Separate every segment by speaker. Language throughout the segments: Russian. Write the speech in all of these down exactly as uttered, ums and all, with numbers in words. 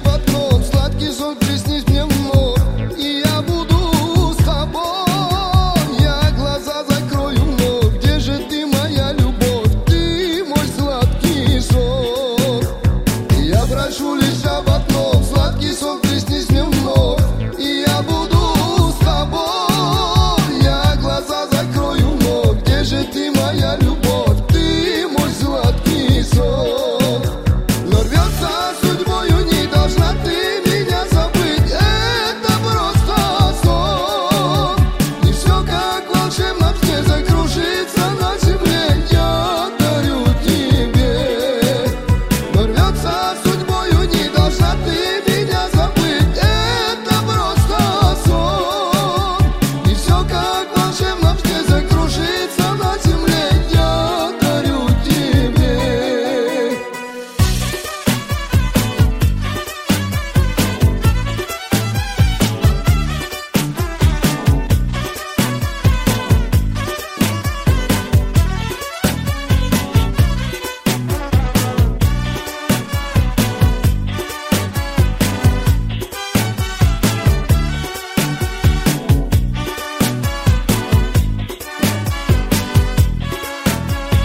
Speaker 1: об одном: сладкий сон, приснись мне вновь, и я буду с тобой. Я глаза закрою вновь, где же ты, моя любовь? Ты мой сладкий сон. Я прошу лишь об одном: сладкий сон, приснись мне вновь, и я буду с тобой. Я глаза закрою вновь, где же ты, моя любовь? Ты мой сладкий сон. Но рвется судьбою, не должна ты меня забыть. Это просто сон. И все как волшебно все закружится на земле. Я дарю тебе. Но рвется судьбою, не должна ты меня забыть. Это просто сон. И все как волшебно все закружится на земле. Я дарю тебе.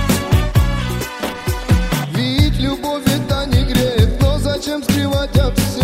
Speaker 1: Ведь любовь это не грех, но зачем скрывать от всех?